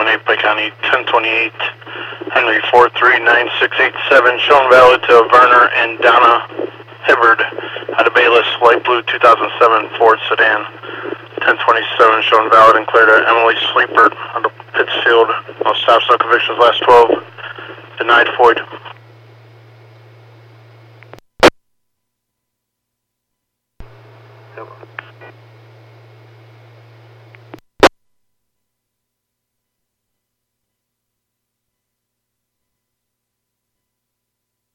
978 Pike County, 1028 Henry 439687, shown valid to Werner and Donna Hibbard out of Bayless, light blue 2007 Ford sedan, 1027, shown valid and clear to Emily Sleeper out of Pittsfield. No stops, no convictions, last 12, denied void.